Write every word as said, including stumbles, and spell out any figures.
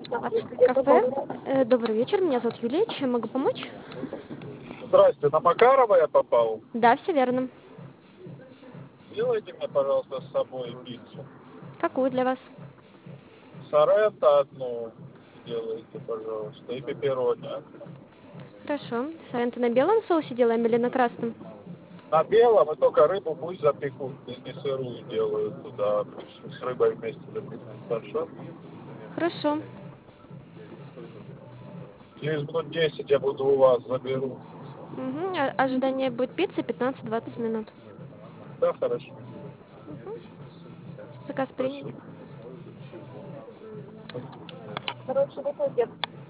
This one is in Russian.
Авторское кафе. Э, Добрый вечер, меня зовут Юлия. Чем могу помочь? Здрасте, на Макарова я попал. Да, все верно. Сделайте мне, пожалуйста, с собой пиццу. Какую для вас? Соренто одну сделайте, пожалуйста, и пепперони. Хорошо. Соренто на белом соусе делаем или на красном? На белом, и только рыбу пусть запекут, и не сырую делают туда, с рыбой вместе запекут. Хорошо? Хорошо. Через минут десять я буду у вас, заберу. Мгм. А- Ожидание будет пиццы пятнадцать-двадцать минут. Да, хорошо. Заказ принят. Спасибо. Короче, выходит.